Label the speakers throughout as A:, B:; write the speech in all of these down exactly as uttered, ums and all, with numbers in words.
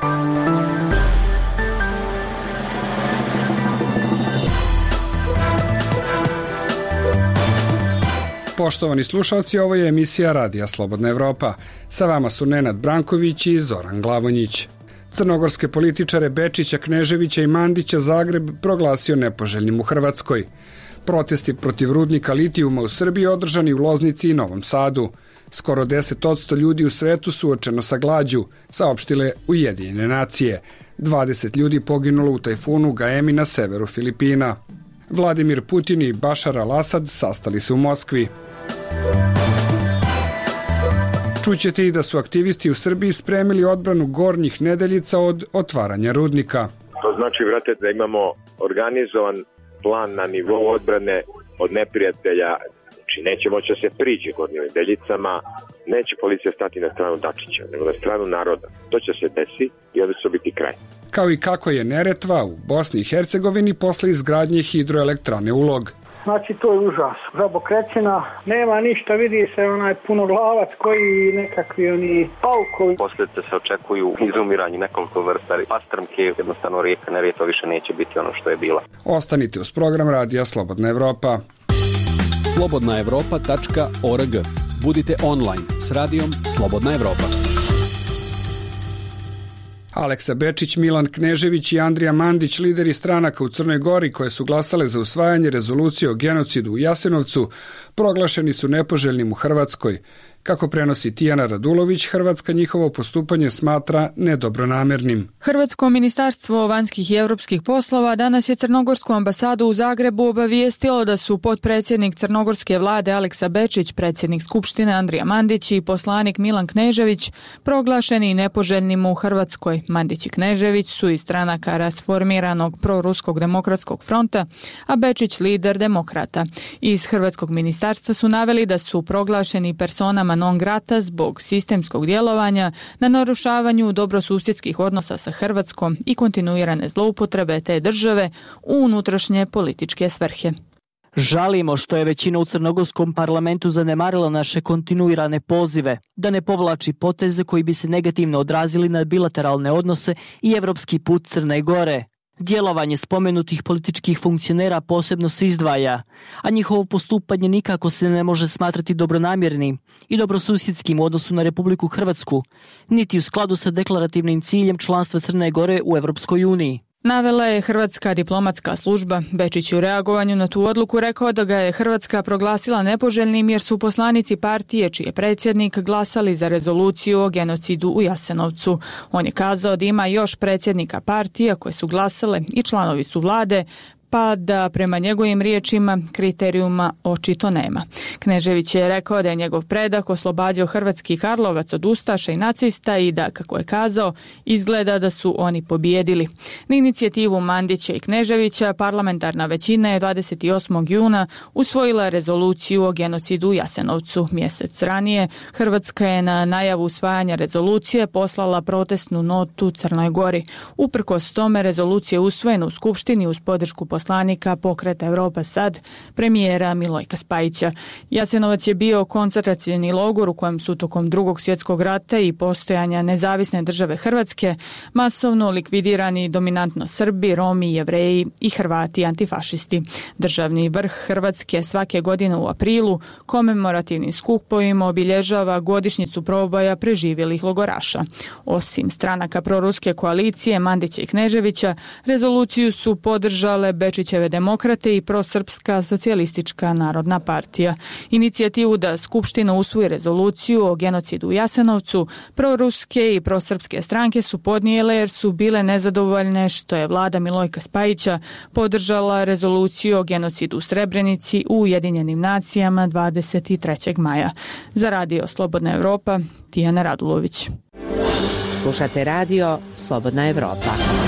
A: Poštovani slušalci, ovo je emisija Radija Slobodna Evropa. Sa vama su Nenad Branković i Zoran Glavonjić. Crnogorske političare Bečića, Kneževića i Mandića Zagreb proglasio nepoželjnim u Hrvatskoj. Protesti protiv rudnika litijuma u Srbiji održani u Loznici i Novom Sadu. Skoro deset posto ljudi u svetu suočeno sa glađu, saopštile Ujedinjene nacije. dvadeset ljudi poginulo u tajfunu Gaemi na severu Filipina. Vladimir Putin i Bašar al-Asad sastali se u Moskvi. Čućete i da su aktivisti u Srbiji spremili odbranu Gornjih Nedeljica od otvaranja rudnika.
B: To znači, vrate, da imamo organizovan plan na nivou odbrane od neprijatelja. Znači, neće moći da se priđe Gornjim Nedeljicama, neće policija stati na stranu Dačića, nego na stranu naroda. To će se desi i onda će biti kraj.
A: Kao i kako je Neretva u Bosni i Hercegovini posle izgradnje hidroelektrane Ulog.
C: Znači, to je užas. Žabokrećina, nema ništa, vidi se onaj punoglavac koji nekakvi oni paukovi.
D: Posljedice se očekuju izumiranje nekoliko vrsta pastrmke, jednostavno rijeka Neretva više neće biti ono što je bila.
A: Ostanite uz program Radija Slobodna Evropa.
E: slobodna evropa tačka org. Budite online s radijom Slobodna Evropa.
A: Aleksa Bečić, Milan Knežević i Andrija Mandić, lideri stranaka u Crnoj Gori koje su glasale za usvajanje rezolucije o genocidu u Jasenovcu, proglašeni su nepoželjnim u Hrvatskoj. Kako prenosi Tijana Radulović, Hrvatska njihovo postupanje smatra nedobronamernim.
F: Hrvatsko ministarstvo vanjskih i europskih poslova danas je Crnogorsku ambasadu u Zagrebu obavijestilo da su potpredsjednik crnogorske vlade Aleksa Bečić, predsjednik Skupštine Andrija Mandić i poslanik Milan Knežević proglašeni nepoželjnim u Hrvatskoj. Mandić i Knežević su iz stranaka rasformiranog proruskog demokratskog fronta, a Bečić lider demokrata. Iz Hrvatskog ministarstva su naveli da su proglašeni personama non grata zbog sistemskog djelovanja na narušavanju dobrosusjedskih odnosa sa Hrvatskom i kontinuirane zloupotrebe te države u unutrašnje političke svrhe.
G: Žalimo što je većina u crnogorskom parlamentu zanemarila naše kontinuirane pozive da ne povlači poteze koji bi se negativno odrazili na bilateralne odnose i evropski put Crne Gore. Djelovanje spomenutih političkih funkcionera posebno se izdvaja, a njihovo postupanje nikako se ne može smatrati dobronamjernim i dobrosusjedskim u odnosu na Republiku Hrvatsku, niti u skladu sa deklarativnim ciljem članstva Crne Gore u Evropskoj uniji.
F: Navela je Hrvatska diplomatska služba. Bečić je u reagovanju na tu odluku rekao da ga je Hrvatska proglasila nepoželjnim jer su poslanici partije čiji je predsjednik glasali za rezoluciju o genocidu u Jasenovcu. On je kazao da ima još predsjednika partija koje su glasale i članovi su vlade, pa da prema njegovim riječima kriterijuma očito nema. Knežević je rekao da je njegov predak oslobađao hrvatski Karlovac od ustaša i nacista i da, kako je kazao, izgleda da su oni pobijedili. Na inicijativu Mandića i Kneževića parlamentarna većina je dvadeset osmog juna usvojila rezoluciju o genocidu u Jasenovcu. Mjesec ranije Hrvatska je na najavu usvajanja rezolucije poslala protestnu notu Crnoj Gori. Uprkos tome rezolucija je usvojena u Skupštini uz podršku poslanika Pokreta Europa Sad, premijera Milojka Spajića. Jasenovac je bio koncentracioni logor u kojem su tokom Drugog svjetskog rata i postojanja nezavisne države Hrvatske masovno likvidirani dominantno Srbi, Romi, Jevreji i Hrvati antifašisti. Državni vrh Hrvatske svake godine u aprilu komemorativnim skupovima obilježava godišnjicu proboja preživjelih logoraša. Osim stranaka proruske koalicije Mandića i Kneževića, rezoluciju su podržale Bečićeve demokrate i prosrpska socijalistička narodna partija. Inicijativu da Skupština usvoji rezoluciju o genocidu u Jasenovcu, proruske i prosrpske stranke su podnijele jer su bile nezadovoljne što je vlada Milojka Spajića podržala rezoluciju o genocidu u Srebrenici u Ujedinjenim nacijama dvadeset trećeg maja. Za Radio Slobodna Evropa, Tijana Radulović.
H: Slušate Radio Slobodna Evropa.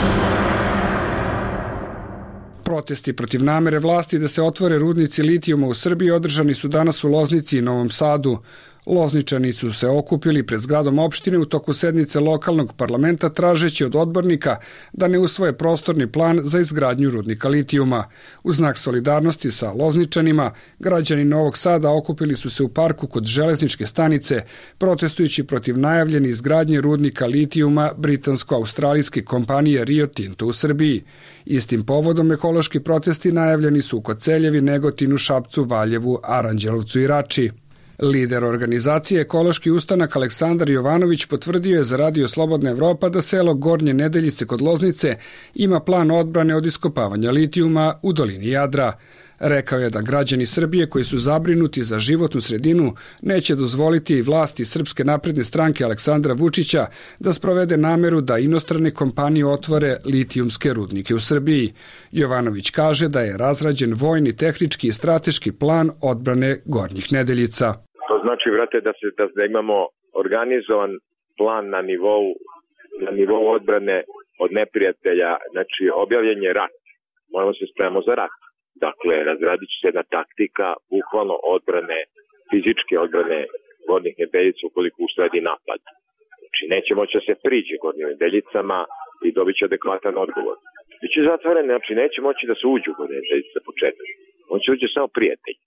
A: Protesti protiv namere vlasti da se otvore rudnici litijuma u Srbiji održani su danas u Loznici i Novom Sadu. Lozničani su se okupili pred zgradom opštine u toku sednice lokalnog parlamenta tražeći od odbornika da ne usvoje prostorni plan za izgradnju rudnika litijuma. U znak solidarnosti sa Lozničanima, građani Novog Sada okupili su se u parku kod železničke stanice, protestujući protiv najavljene izgradnje rudnika litijuma britansko-australijske kompanije Rio Tinto u Srbiji. Istim povodom ekološki protesti najavljeni su u Koceljevi, Negotinu, Šapcu, Valjevu, Aranđelovcu i Rači. Lider organizacije Ekološki ustanak Aleksandar Jovanović potvrdio je za Radio Slobodna Evropa da selo Gornje Nedeljice kod Loznice ima plan odbrane od iskopavanja litijuma u dolini Jadra. Rekao je da građani Srbije koji su zabrinuti za životnu sredinu neće dozvoliti vlasti Srpske napredne stranke Aleksandra Vučića da sprovede nameru da inostrane kompanije otvore litijumske rudnike u Srbiji. Jovanović kaže da je razrađen vojni, tehnički i strateški plan odbrane Gornjih Nedeljica.
B: To znači, vrate, da, se, da imamo organizovan plan na nivou, na nivou odbrane od neprijatelja, znači objavljen je rat. Moramo se spremamo za rat. Dakle, razradit će se jedna taktika, bukvalno odbrane, fizičke odbrane Gornjih Nedeljica ukoliko usledi napad. Znači, neće moći da se priđe Gornjim Nedeljicama i dobit će adekvatan odgovor. Biće zatvorene, znači neće moći da se uđu u Gornje Nedeljice za početak. On će uđe samo prijatelji.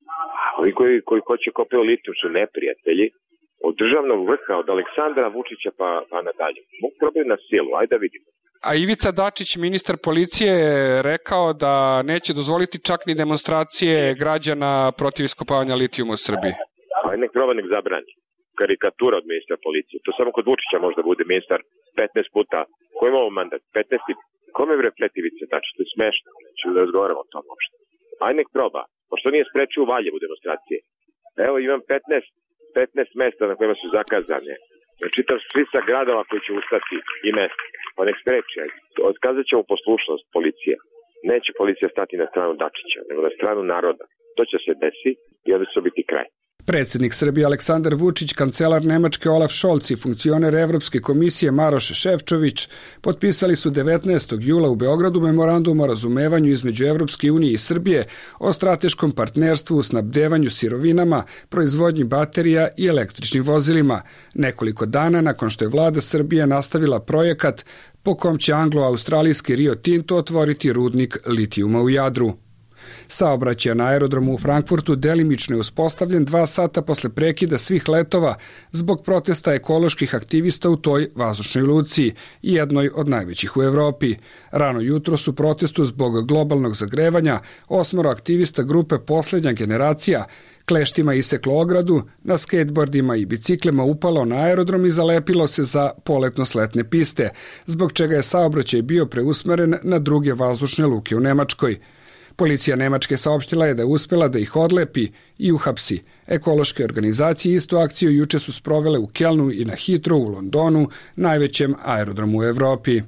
B: A ovi koji, koji hoće kopeo litijum su neprijatelji od državnog vrha, od Aleksandra Vučića pa, pa nadalje. Mogu probati na silu, ajde da vidimo.
A: A Ivica Dačić, ministar policije, je rekao da neće dozvoliti čak ni demonstracije građana protiv iskopavanja litijuma u Srbiji.
B: Pa nek proba, nek zabrani. Karikatura od ministra policije. To samo kod Vučića možda bude ministar petnaest puta. Ko ima ovo mandat? petnaest. Kome bre pleti Ivica Dačić? To je smešno. Neću da razgovaramo o tom uopšte. Aj nek proba. Pošto nije sprečio u Valjevu demonstracije. Evo imam petnaest, petnaest mesta na kojima su zakazane. Čitav spisak gradova koji će ustati i mesta. Pa nek spreči. Otkazat ćemo poslušnost policije. Neće policija stati na stranu Dačića, nego na stranu naroda. To će se desi i onda će biti kraj.
A: Predsjednik Srbije Aleksandar Vučić, kancelar Nemačke Olaf Scholz i funkcioner Evropske komisije Maroš Šefčović potpisali su devetnaestog jula u Beogradu memorandum o razumevanju između Evropske unije i Srbije o strateškom partnerstvu u snabdevanju sirovinama, proizvodnji baterija i električnim vozilima, nekoliko dana nakon što je vlada Srbije nastavila projekat po kom će anglo-australijski Rio Tinto otvoriti rudnik litijuma u Jadru. Saobraćaj na aerodromu u Frankfurtu delimično je uspostavljen dva sata posle prekida svih letova zbog protesta ekoloških aktivista u toj vazdušnoj luci, jednoj od najvećih u Evropi. Rano jutro su protestu zbog globalnog zagrevanja osmoro aktivista grupe Poslednja generacija kleštima iseklo ogradu, na skateboardima i biciklima upalo na aerodrom i zalepilo se za poletno-sletne piste, zbog čega je saobraćaj bio preusmeren na druge vazdušne luke u Nemačkoj. Policija Nemačke saopštila je da je uspela da ih odlepi i uhapsi. Ekološke organizacije istu akciju juče su sprovele u Kelnu i na Heathrow u Londonu, najvećem aerodromu u Evropi.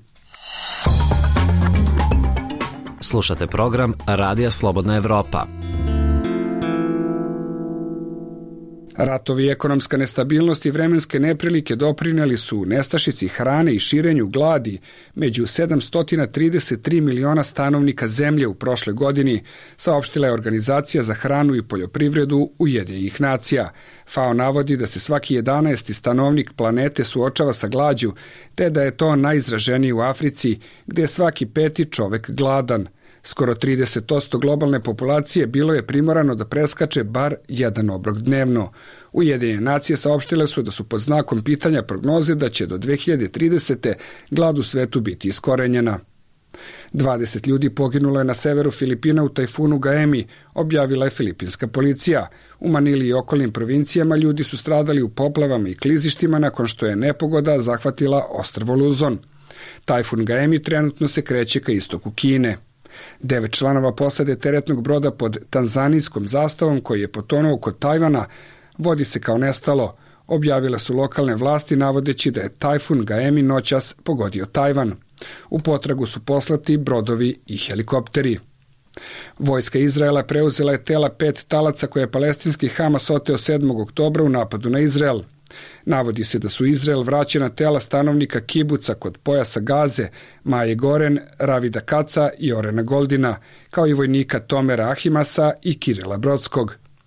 I: Slušate program Radija Slobodna Evropa.
A: Ratovi, ekonomska nestabilnost i vremenske neprilike doprineli su nestašici hrane i širenju gladi među sedamsto trideset tri miliona stanovnika zemlje u prošle godini, saopštila je Organizacija za hranu i poljoprivredu Ujedinjenih nacija. FAO navodi da se svaki jedanaesti stanovnik planete suočava sa glađu, te da je to najizraženiji u Africi, gde je svaki peti čovek gladan. Skoro trideset posto globalne populacije bilo je primorano da preskače bar jedan obrok dnevno. Ujedinjene nacije saopštile su da su pod znakom pitanja prognoze da će do dve hiljade tridesete glad u svetu biti iskorenjena. dvadeset ljudi poginulo je na severu Filipina u tajfunu Gaemi, objavila je filipinska policija. U Manili i okolnim provincijama ljudi su stradali u poplavama i klizištima nakon što je nepogoda zahvatila ostrvo Luzon. Tajfun Gaemi trenutno se kreće ka istoku Kine. Devet članova posade teretnog broda pod tanzanijskom zastavom koji je potonuo kod Tajvana vodi se kao nestalo, objavile su lokalne vlasti navodeći da je tajfun Gaemi noćas pogodio Tajvan. U potragu su poslati brodovi i helikopteri. Vojska Izraela preuzela je tela pet talaca koje je palestinski Hamas oteo sedmog oktobra u napadu na Izrael. Navodi se da su Izrael vraćena tela stanovnika kibuca kod pojasa Gaze, Maje Goren, Ravida Kaca i Orena Goldina, kao i vojnika Tomera Ahimasa i Kirila Brodskog.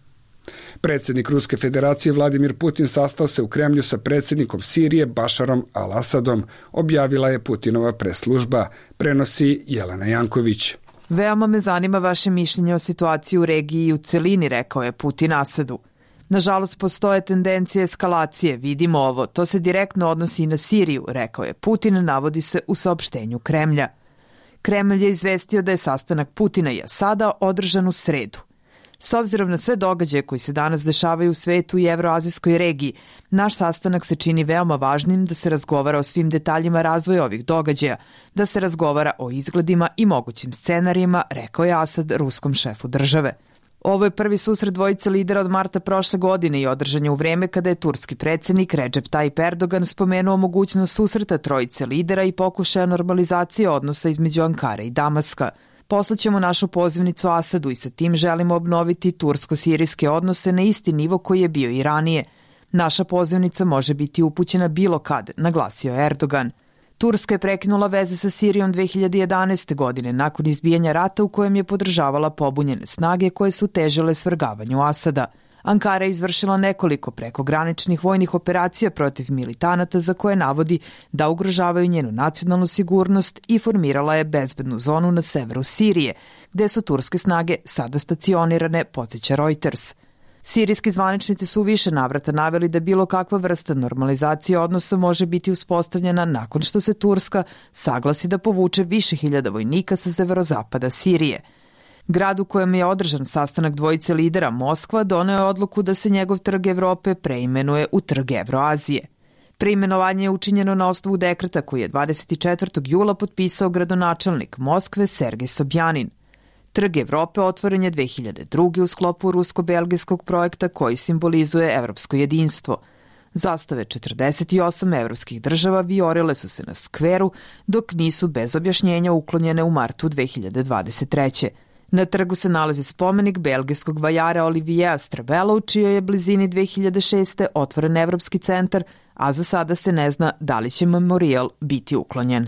A: Predsjednik Ruske federacije Vladimir Putin sastao se u Kremlju sa predsjednikom Sirije Bašarom al-Asadom, objavila je Putinova press-služba, prenosi Jelena Janković.
J: Veoma me zanima vaše mišljenje o situaciji u regiji i u celini, rekao je Putin Asadu. Nažalost, postoje tendencije eskalacije, vidimo ovo, to se direktno odnosi i na Siriju, rekao je Putin, navodi se u saopštenju Kremlja. Kremlj je izvestio da je sastanak Putina i Asada održan u sredu. S obzirom na sve događaje koji se danas dešavaju u svetu i evroazijskoj regiji, naš sastanak se čini veoma važnim da se razgovara o svim detaljima razvoja ovih događaja, da se razgovara o izgledima i mogućim scenarijima, rekao je Asad ruskom šefu države. Ovo je prvi susret dvojice lidera od marta prošle godine i održan je u vreme kada je turski predsjednik Recep Tayyip Erdogan spomenuo mogućnost susreta trojice lidera i pokušaja normalizacije odnosa između Ankare i Damaska. Poslaćemo našu pozivnicu Asadu i sa tim želimo obnoviti tursko-sirijske odnose na isti nivo koji je bio i ranije. Naša pozivnica može biti upućena bilo kad, naglasio je Erdogan. Turska je prekinula veze sa Sirijom dve hiljade jedanaeste. godine nakon izbijanja rata u kojem je podržavala pobunjene snage koje su težile svrgavanju Asada. Ankara je izvršila nekoliko prekograničnih vojnih operacija protiv militanata za koje navodi da ugrožavaju njenu nacionalnu sigurnost i formirala je bezbednu zonu na severu Sirije, gde su turske snage sada stacionirane, podsjeća Reuters. Sirijski zvaničnici su u više navrata naveli da bilo kakva vrsta normalizacije odnosa može biti uspostavljena nakon što se Turska saglasi da povuče više hiljada vojnika sa severozapada Sirije. Grad u kojem je održan sastanak dvojice lidera, Moskva, doneo je odluku da se njegov trg Evrope preimenuje u trg Evroazije. Preimenovanje je učinjeno na osnovu dekreta koji je dvadeset četvrtog jula potpisao gradonačelnik Moskve Sergej Sobjanin. Trg Evrope otvoren je dve hiljade druge. u sklopu rusko-belgijskog projekta koji simbolizuje evropsko jedinstvo. Zastave četrdeset osam evropskih država vijorile su se na skveru, dok nisu bez objašnjenja uklonjene u martu dve hiljade dvadeset treće. Na trgu se nalazi spomenik belgijskog vajara Olivijea Strebela, u čijoj je blizini dve hiljade šeste. otvoren Evropski centar, a za sada se ne zna da li će memorijal biti uklonjen.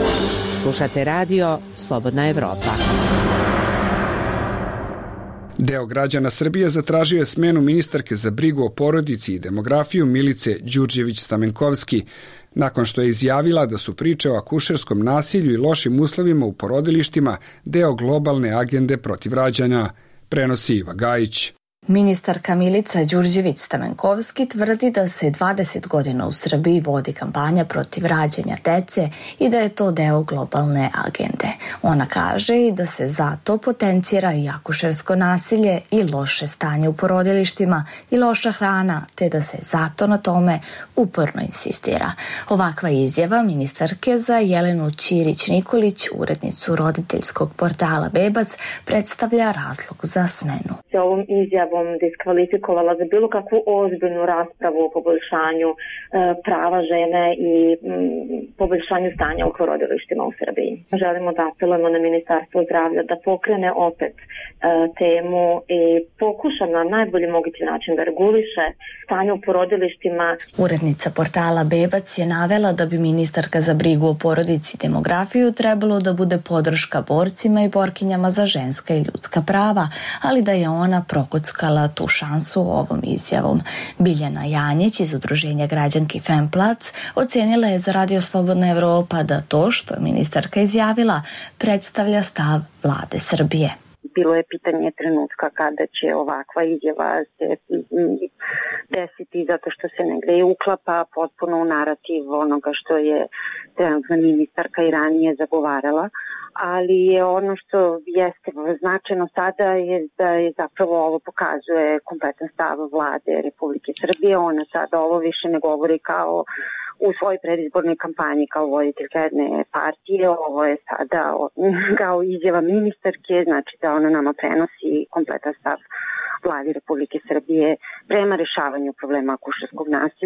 H: Slušate radio Slobodna Evropa.
A: Deo građana Srbije zatražio je smenu ministarke za brigu o porodici i demografiju Milice Đurđević-Stamenkovski, nakon što je izjavila da su priče o akušerskom nasilju i lošim uslovima u porodilištima deo globalne agende protiv rađanja, prenosi Iva Gajić.
K: Ministarka Milica Đurđević-Stamenkovski tvrdi da se dvadeset godina u Srbiji vodi kampanja protiv rađanja dece i da je to deo globalne agende. Ona kaže i da se zato potencira i akušersko nasilje i loše stanje u porodilištima i loša hrana, te da se zato na tome uporno insistira. Ovakva izjava ministarke za Jelenu Ćirić-Nikolić, urednicu roditeljskog portala Bebac, predstavlja razlog za smenu.
L: Se ovom izjavom diskvalifikovala za bilo kakvu ozbiljnu raspravu o poboljšanju e, prava žene i m, poboljšanju stanja u porodilištima u Srbiji. Želimo da apelujemo na Ministarstvo zdravlja da pokrene opet e, temu i pokuša na najbolji mogući način da reguliše stanje u porodilištima.
K: Urednica portala Bebac je navela da bi ministarka za brigu o porodici i demografiju trebalo da bude podrška borcima i borkinjama za ženska i ljudska prava, ali da je ona prokockala tu šansu ovom izjavom. Biljana Janjić iz udruženja građanki Femplac ocenila je za Radio Slobodna Evropa da to što je ministarka izjavila predstavlja stav vlade Srbije.
M: Bilo je pitanje trenutka kada će ovakva izjava se desiti, zato što se negde i uklapa potpuno u narativ onoga što je trenutna ministarka i ranije zagovarala, ali je ono što jeste značajno sada je da je zapravo ovo pokazuje kompletan stav vlade Republike Srbije. Ona sada ovo više ne govori kao u svojoj predizbornoj kampanji kao voditeljka jedne partije. Ovo je sada kao izjava ministarke, znači da ona nama prenosi kompletan stav vladi Republike Srbije prema rešavanju problema akušerskog nasilja i uopšte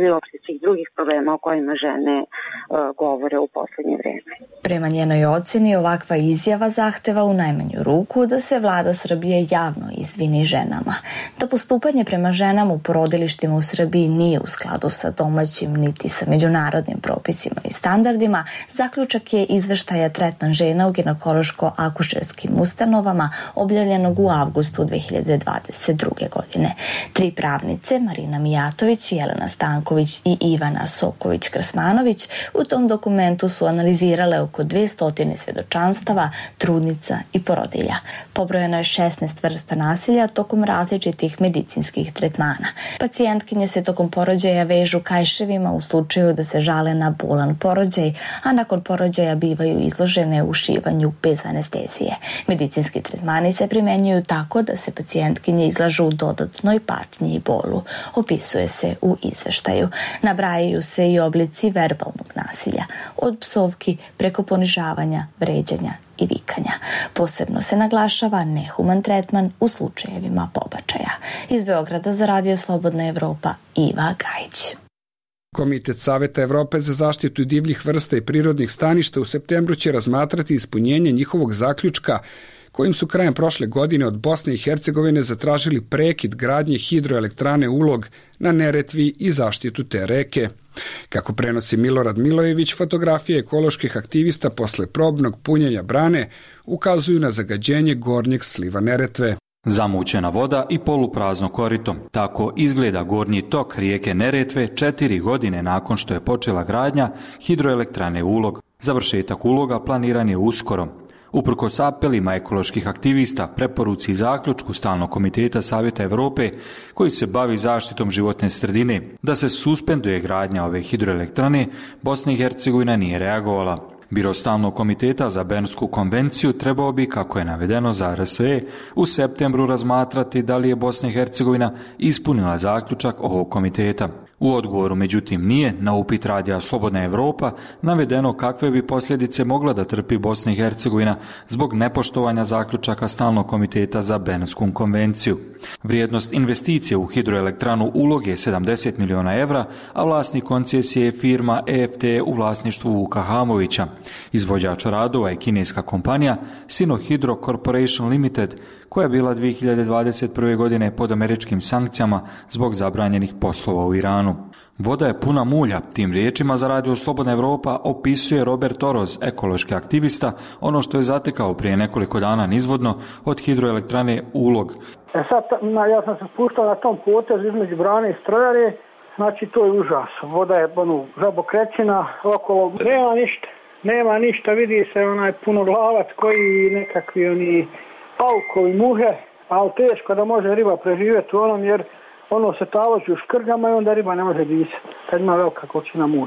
M: svih drugih problema o kojima žene uh, govore u poslednje vreme.
K: Prema njenoj oceni, ovakva izjava zahteva u najmanju ruku da se vlada Srbije javno izvini ženama. Da postupanje prema ženama u porodilištima u Srbiji nije u skladu sa domaćim niti sa međunarodnim propisima i standardima, zaključak je izveštaja Tretman žena u ginekološko-akušerskim ustanovama objavljenog u avgustu dve hiljade dvadeset druge. godine. Tri pravnice, Marina Mijatović, Jelena Stanković i Ivana Soković-Krsmanović, u tom dokumentu su analizirale oko dvesta svjedočanstava, trudnica i porodilja. Pobrojeno je šesnaest vrsta nasilja tokom različitih medicinskih tretmana. Pacijentkinje se tokom porođaja vežu kajševima u slučaju da se žale na bolan porođaj, a nakon porođaja bivaju izložene ušivanju bez anestezije. Medicinski tretmani se primenjuju tako da se pacijentkinje izlažu dodatnoj patnji i bolu, opisuje se u izveštaju. Nabrajaju se i oblici verbalnog nasilja, od psovki preko ponižavanja, vređanja i vikanja. Posebno se naglašava nehuman tretman u slučajevima pobačaja. Iz Beograda za Radio Slobodna Evropa, Iva Gajić.
A: Komitet Saveta Evrope za zaštitu divljih vrsta i prirodnih staništa u septembru će razmatrati ispunjenje njihovog zaključka kojim su krajem prošle godine od Bosne i Hercegovine zatražili prekid gradnje hidroelektrane Ulog na Neretvi i zaštitu te reke. Kako prenosi Milorad Milojević, fotografije ekoloških aktivista posle probnog punjenja brane ukazuju na zagađenje gornjeg sliva Neretve.
N: Zamućena voda i poluprazno korito. Tako izgleda gornji tok rijeke Neretve četiri godine nakon što je počela gradnja hidroelektrane Ulog. Završetak Uloga planiran je uskoro. Uprkos apelima ekoloških aktivista, preporuci i zaključku Stalnog komiteta Savjeta Evrope koji se bavi zaštitom životne sredine da se suspenduje gradnja ove hidroelektrane, Bosna i Hercegovina nije reagovala. Biro Stalnog komiteta za Bernsku konvenciju trebao bi, kako je navedeno za R S E, u septembru razmatrati da li je Bosna i Hercegovina ispunila zaključak ovog komiteta. U odgovoru, međutim, nije na upit Radija Slobodna Evropa navedeno kakve bi posljedice mogla da trpi Bosna i Hercegovina zbog nepoštovanja zaključaka Stalnog komiteta za Bernsku konvenciju. Vrijednost investicije u hidroelektranu Ulog je sedamdeset miliona evra, a vlasnik koncesije je firma E F T u vlasništvu Vuka Hamovića. Izvođač radova je kineska kompanija Sinohydro Corporation Limited, koja je bila dvije hiljade dvadeset prve. godine pod američkim sankcijama zbog zabranjenih poslova u Iranu. Voda je puna mulja, tim riječima za Radio Slobodna Evropa opisuje Robert Oroz, ekološki aktivista, ono što je zatekao prije nekoliko dana nizvodno od hidroelektrane Ulog.
C: E sad, ja sam se spuštao na tom potezu između brane i strojare, znači to je užas. Voda je ono, žabokrećina, okolo nema ništa. Nema ništa, vidi se onaj punoglavac koji nekakvi oni paukovi, muhe, ali teško da može riba preživjeti u onom jer ono se taloži u škrgama i onda riba ne može disati, kad ima velika količina mulja.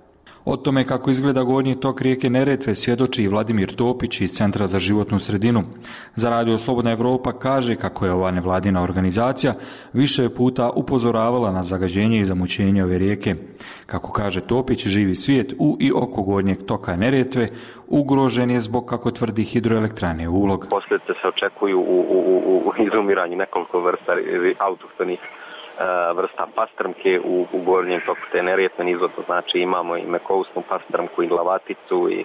N: O tome kako izgleda gornji tok rijeke Neretve svjedoči i Vladimir Topić iz Centra za životnu sredinu. Za Radio Slobodna Evropa kaže kako je ova nevladina organizacija više puta upozoravala na zagađenje i zamućenje ove rijeke. Kako kaže Topić, živi svijet u i oko gornjeg toka Neretve ugrožen je zbog, kako tvrdi, hidroelektrane Ulog.
D: Posljedice se očekuju u, u, u, u izumiranju nekoliko vrsta autohtonih vrsta pastrmke u, u gornjem toku te Neretve nizvodno, znači imamo i mekousnu pastrmku i glavaticu i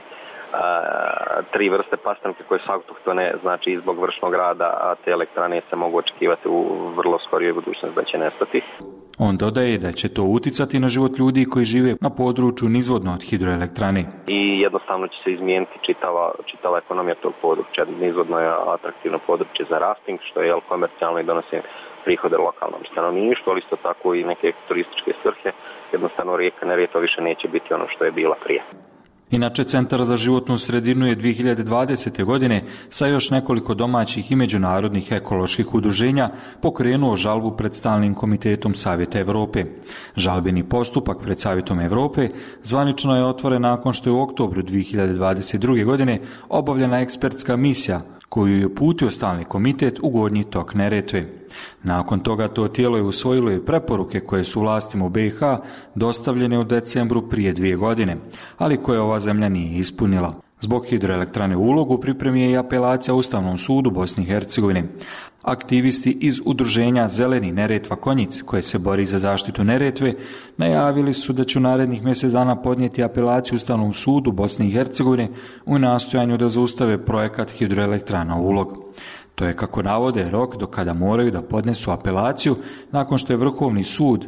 D: a, tri vrste pastrmke koje su autohtone, znači zbog vršnog rada, a te elektrane se mogu očekivati u vrlo skorijoj budućnosti da će nestati.
N: On dodaje da će to uticati na život ljudi koji žive na području nizvodno od hidroelektrane.
D: I jednostavno će se izmijeniti čitava, čitava ekonomija tog područja. Nizvodno je atraktivno područje za rafting, što je komercijalno i donosi prihode lokalnom stanovništvu, ali isto tako i neke turističke svrhe. Jednostavno rijeka Neretva više neće biti ono što je bila prije.
N: Inače, Centar za životnu sredinu je dvije hiljade dvadesete. godine sa još nekoliko domaćih i međunarodnih ekoloških udruženja pokrenuo žalbu pred Stalnim komitetom Savjeta Evrope. Žalbeni postupak pred Savjetom Evrope zvanično je otvoren nakon što je u oktobru dvije hiljade dvadeset druge. godine obavljena ekspertska misija koju je uputio Stalni komitet u gornji tok Neretve. Nakon toga to tijelo je usvojilo i preporuke koje su vlastima u B i H dostavljene u decembru prije dvije godine, ali koje ova zemlja nije ispunila. Zbog hidroelektrane u Ulogu pripremi je i apelacija Ustavnom sudu Bosne i Hercegovine. Aktivisti iz udruženja Zeleni Neretva Konjic, koje se bori za zaštitu Neretve, najavili su da će u narednih mjesec dana podnijeti apelaciju Ustavnom sudu Bosne i Hercegovine u nastojanju da zaustave projekat hidroelektrana u Ulog. To je, kako navode, rok do kada moraju da podnesu apelaciju nakon što je Vrhovni sud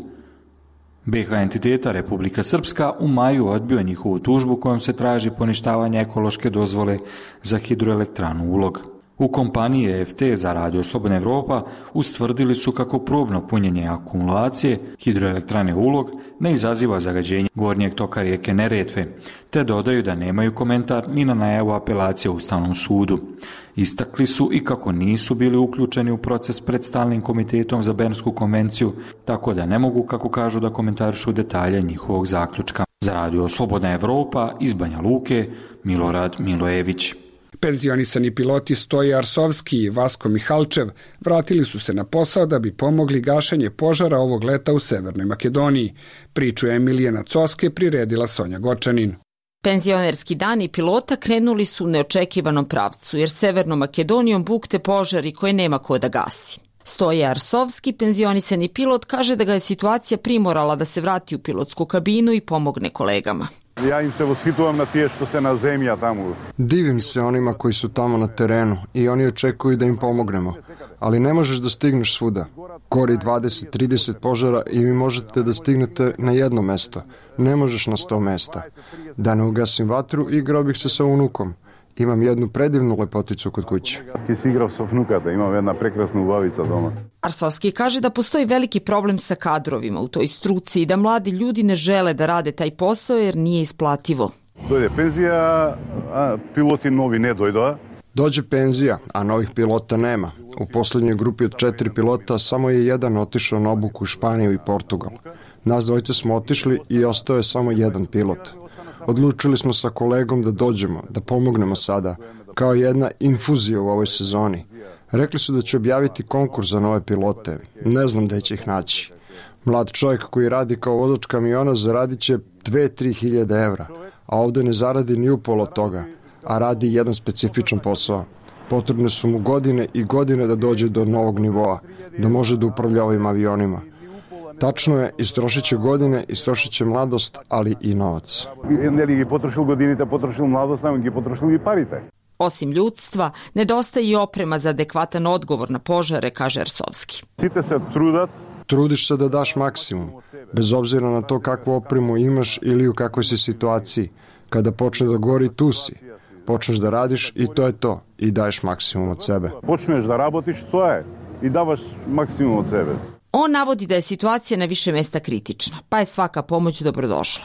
N: B H entiteta Republika Srpska u maju odbio njihovu tužbu kojom se traži poništavanje ekološke dozvole za hidroelektranu Ulog. U kompaniji E F T za Radio Slobodna Evropa ustvrdili su kako probno punjenje akumulacije hidroelektrane Ulog ne izaziva zagađenje gornjeg toka rijeke Neretve, te dodaju da nemaju komentar ni na najavu apelacije u Ustavnom sudu. Istakli su i kako nisu bili uključeni u proces pred Stalnim komitetom za Bernsku konvenciju, tako da ne mogu, kako kažu, da komentarišu detalje njihovog zaključka. Za Radio Slobodna Evropa iz Banja Luke, Milorad Milojević.
A: Penzionisani piloti Stoje Arsovski i Vasko Mihalčev vratili su se na posao da bi pomogli gašenje požara ovog leta u Severnoj Makedoniji. Priču Emilijana Coske priredila Sonja Gočanin.
O: Penzionerski dani pilota krenuli su u neočekivanom pravcu, jer Severnom Makedonijom bukte požari koje nema ko da gasi. Stoje Arsovski, penzionisani pilot, kaže da ga je situacija primorala da se vrati u pilotsku kabinu i pomogne kolegama.
P: Ja im se voshitujem na tije što se na zemlja tamo.
Q: Divim se onima koji su tamo na terenu i oni očekuju da im pomognemo, ali ne možeš da stigneš svuda. Gori dvadeset trideset požara i vi možete da stignete na jedno mesto. Ne možeš na sto mesta. Da ne ugasim vatru, igrao bih se sa unukom. Imam jednu predivnu lepoticu kod kuće.
P: Ki si igrao sa vnukata, imam jedna prekrasna ubavica doma.
O: Arsovski kaže da postoji veliki problem sa kadrovima u toj struci i da mladi ljudi ne žele da rade taj posao jer nije isplativo.
P: Dojde penzija, a piloti novi ne dojdu.
Q: Dođe penzija, a novih pilota nema. U poslednjoj grupi od četiri pilota samo je jedan otišao na obuku u Španiju i Portugal. Nas dvojice smo otišli i ostao je samo jedan pilot. Odlučili smo sa kolegom da dođemo, da pomognemo sada, kao jedna infuzija u ovoj sezoni. Rekli su da će objaviti konkurs za nove pilote. Ne znam gde će ih naći. Mlad čovjek koji radi kao vozač kamiona zaradit će dve do tri hiljade evra, a ovde ne zaradi ni upola od toga, a radi jedan specifičan posao. Potrebne su mu godine i godine da dođe do novog nivoa, da može da upravlja ovim avionima. Tačno je, istrošit će godine, istrošit će mladost, ali i novac.
P: Ne li gi potrošil godinite, potrošil mladost, nego gi potrošil i parite.
O: Osim ljudstva, nedostaje i oprema za adekvatan odgovor na požare, kaže Arsovski.
P: Site se trudat.
Q: Trudiš se da daš maksimum, bez obzira na to kakvu opremu imaš ili u kakvoj si situaciji. Kada počne da gori, tu si. Počneš da radiš i to je to. I daješ maksimum od sebe.
P: Počneš da rabotiš, to je. I davaš maksimum od sebe.
O: On navodi da je situacija na više mesta kritična, pa je svaka pomoć dobrodošla.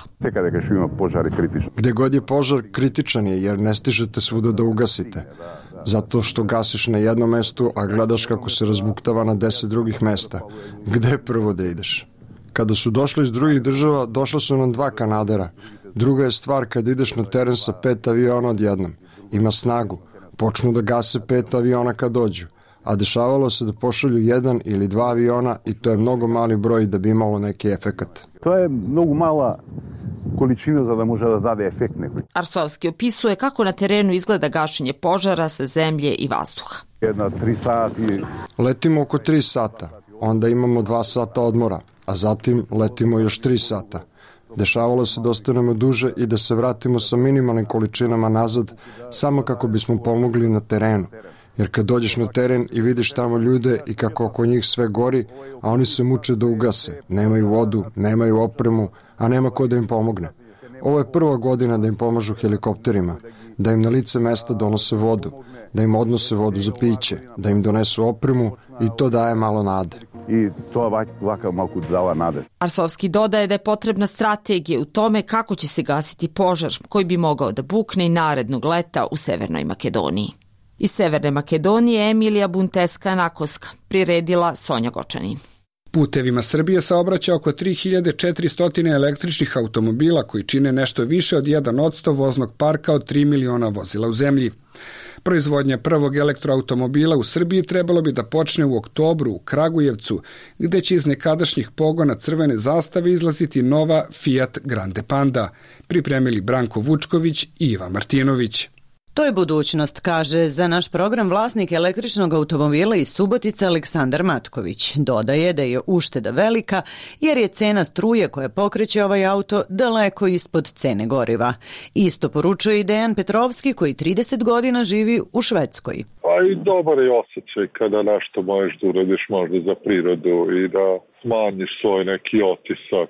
Q: Gde god je požar, kritičan je, jer ne stižete svuda da ugasite. Zato što gasiš na jednom mestu, a gledaš kako se razbuktava na deset drugih mesta. Gde prvo da ideš? Kada su došli iz drugih država, došla su nam dva Kanadera. Druga je stvar kad ideš na teren sa pet aviona odjednom. Ima snagu. Počnu da gase pet aviona kad dođu. A dešavalo se da pošalju jedan ili dva aviona i to je mnogo mali broj da bi imalo neki efekat.
P: To je mnogo mala količina za da može da dade efekt nekoj.
O: Arsovski opisuje kako na terenu izgleda gašenje požara sa zemlje i vazduha.
P: Jedna tri sati.
Q: Letimo oko tri sata, onda imamo dva sata odmora, a zatim letimo još tri sata. Dešavalo se da ostanemo duže i da se vratimo sa minimalnim količinama nazad, samo kako bismo pomogli na terenu. Jer kad dođeš na teren i vidiš tamo ljude i kako oko njih sve gori, a oni se muče da ugase, nemaju vodu, nemaju opremu, a nema ko da im pomogne. Ovo je prva godina da im pomažu helikopterima, da im na lice mesta donose vodu, da im odnose vodu za piće, da im donesu opremu i to daje malo nade.
P: I to ovakav malko dala nade.
O: Arsovski dodaje da je potrebna strategija u tome kako će se gasiti požar koji bi mogao da bukne i narednog leta u Severnoj Makedoniji. Iz Severne Makedonije Emilija Bunteska-Nakoska, priredila Sonja Gočanin.
A: Putevima Srbije saobraća oko tri hiljade četiristo električnih automobila koji čine nešto više od jedan posto voznog parka od tri miliona vozila u zemlji. Proizvodnja prvog elektroautomobila u Srbiji trebalo bi da počne u oktobru u Kragujevcu, gde će iz nekadašnjih pogona crvene zastave izlaziti nova Fiat Grande Panda, pripremili Branko Vučković i Iva Martinović.
R: To je budućnost, kaže za naš program vlasnik električnog automobila iz Subotice Aleksandar Matković. Dodaje da je ušteda velika jer je cena struje koja pokreće ovaj auto daleko ispod cene goriva. Isto poručuje i Dejan Petrovski koji trideset godina živi u Švedskoj.
S: Pa i dobar je osjećaj kada nešto možeš da uradiš možda za prirodu i da smanjiš svoj neki otisak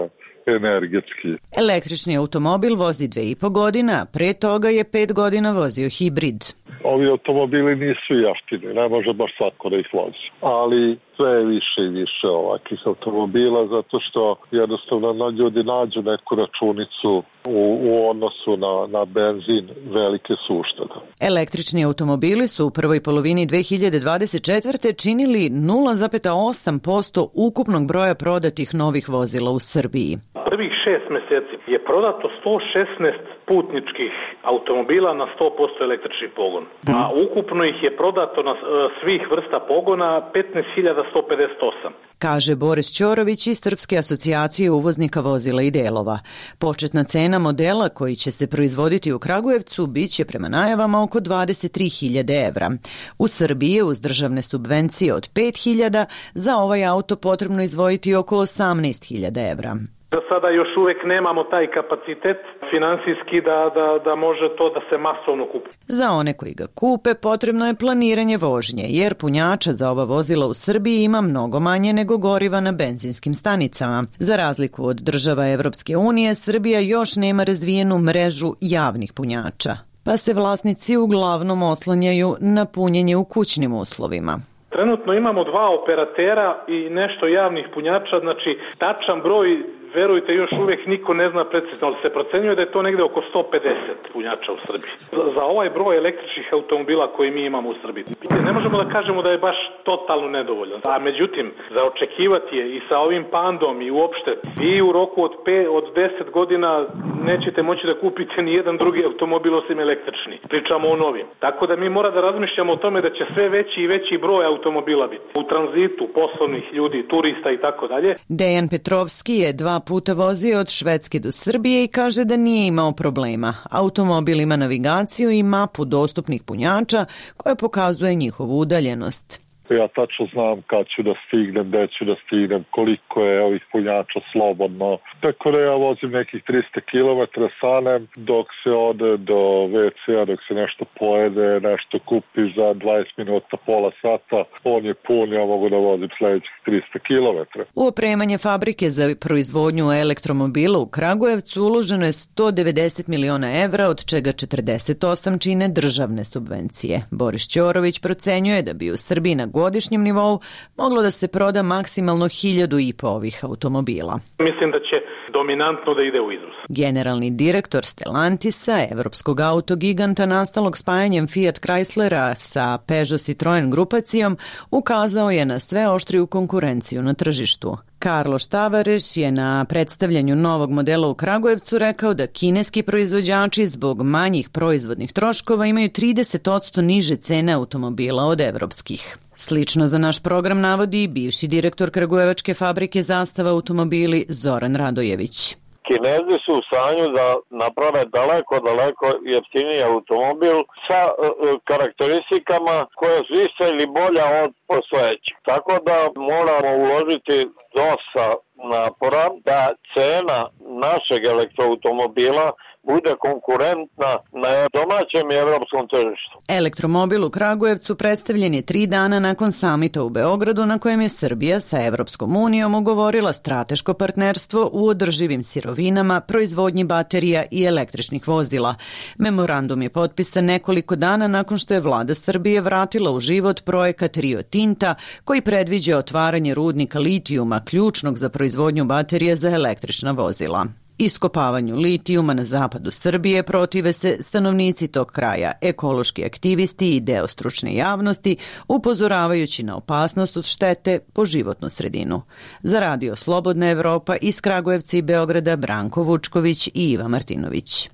S: energetski.
R: Električni automobil vozi dve i po godina, a pre toga je pet godina vozio hibrid.
S: Ovi automobili nisu jeftini, ne može baš svako da ih vozi. Ali sve je više i više ovakvih automobila zato što jednostavno ljudi nađu neku računicu u, u odnosu na, na benzin, velike su uštede.
R: Električni automobili su u prvoj polovini dve hiljade dvadeset četvrte. činili nula zarez osam posto ukupnog broja prodatih novih vozila u Srbiji.
T: Prvih šest meseci je prodato sto šesnaest putničkih automobila na sto posto električni pogon, a ukupno ih je prodato na svih vrsta pogona petnaest hiljada sto pedeset osam.
R: Kaže Boris Ćorović iz Srpske asocijacije uvoznika vozila i delova. Početna cena modela koji će se proizvoditi u Kragujevcu biće prema najavama oko dvadeset tri hiljade evra. U Srbiji je uz državne subvencije od pet hiljada za ovaj auto potrebno izdvojiti oko osamnaest hiljada evra.
T: Do sada još uvek nemamo taj kapacitet finansijski da, da, da može to da se masovno kupi.
R: Za one koji ga kupe potrebno je planiranje vožnje, jer punjača za ova vozila u Srbiji ima mnogo manje nego goriva na benzinskim stanicama. Za razliku od država Evropske unije, Srbija još nema razvijenu mrežu javnih punjača, pa se vlasnici uglavnom oslanjaju na punjenje u kućnim uslovima.
T: Trenutno imamo dva operatera i nešto javnih punjača, znači tačan broj, verujte, još uvijek niko ne zna precizno, ali se procenjuje da je to negde oko sto pedeset punjača u Srbiji. Za ovaj broj električnih automobila koji mi imamo u Srbiji. Ne možemo da kažemo da je baš totalno nedovoljan. A međutim, za očekivati je i sa ovim pandom i uopšte, vi u roku od, pet, od deset godina nećete moći da kupite ni jedan drugi automobil osim električni. Pričamo o novim. Tako da mi mora da razmišljamo o tome da će sve veći i veći broj automobila biti. U tranzitu, poslovnih ljudi, turista i tako dalje.
R: Dejan Petrovski je dva puta vozio od Švedske do Srbije i kaže da nije imao problema. Automobil ima navigaciju i mapu dostupnih punjača koja pokazuje njihovu udaljenost.
S: Ja tačno znam kad ću da stignem, gde ću da stignem, koliko je ovih punjača slobodno. Tako da ja vozim nekih trista kilometara sanem dok se ode do ve ce a, dok se nešto pojede, nešto kupiš za dvadeset minuta, pola sata, on je pun, ja mogu da vozim sledećih trista kilometara.
R: U opremanje fabrike za proizvodnju elektromobila u Kragujevcu uloženo je sto devedeset miliona evra, od čega četrdeset osam čine državne subvencije. Boris Ćorović procenjuje da bi u Srbiji na godišnjem nivou moglo da se proda maksimalno hiljadu i po ovih automobila.
T: Mislim da će dominantno da ide u izvoz.
R: Generalni direktor Stellantisa, evropskog autogiganta nastalog spajanjem Fiat Chryslera sa Peugeot Citroen grupacijom, ukazao je na sve oštriju konkurenciju na tržištu. Carlos Tavares je na predstavljanju novog modela u Kragujevcu rekao da kineski proizvođači zbog manjih proizvodnih troškova imaju trideset posto niže cene automobila od evropskih. Slično za naš program navodi i bivši direktor kragujevačke fabrike Zastava automobili Zoran Radojević.
U: Kinezi su u stanju da naprave daleko, daleko jeftiniji automobil sa uh, karakteristikama koje su iste ili bolja od postojećih. Tako da moramo uložiti dosta napora da cena našeg elektroautomobila bude konkurentna na domaćem i evropskom tržištu.
R: Elektromobil u Kragujevcu predstavljen je tri dana nakon samita u Beogradu na kojem je Srbija sa Evropskom unijom ugovorila strateško partnerstvo u održivim sirovinama, proizvodnji baterija i električnih vozila. Memorandum je potpisan nekoliko dana nakon što je vlada Srbije vratila u život projekat Rio Tinta koji predviđa otvaranje rudnika litijuma ključnog za proizvodnju baterija za električna vozila. Iskopavanju litijuma na zapadu Srbije protive se stanovnici tog kraja, ekološki aktivisti i deo stručne javnosti, upozoravajući na opasnost od štete po životnu sredinu. Za Radio Slobodna Evropa iz Kragujevca i Beograda Branko Vučković i Iva Martinović.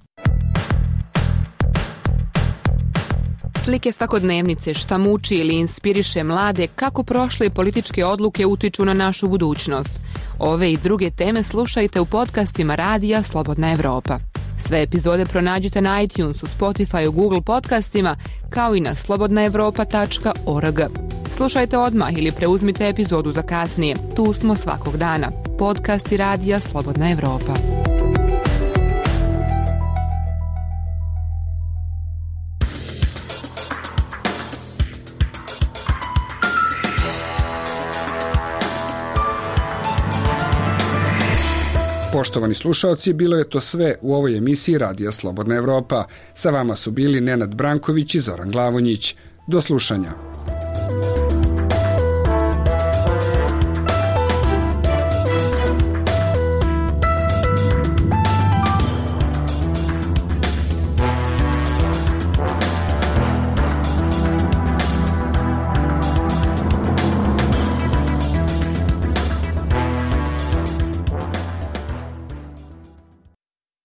V: Slike svakodnevnice, šta muči ili inspiriše mlade, kako prošle političke odluke utiču na našu budućnost. Ove i druge teme slušajte u podcastima Radija Slobodna Evropa. Sve epizode pronađite na iTunesu, Spotifyu, Google podcastima, kao i na slobodna evropa tačka org. Slušajte odmah ili preuzmite epizodu za kasnije. Tu smo svakog dana. Podcast i radija Slobodna Evropa.
A: Poštovani slušaoci, bilo je to sve u ovoj emisiji Radija Slobodna Evropa. Sa vama su bili Nenad Branković i Zoran Glavonjić. Do slušanja.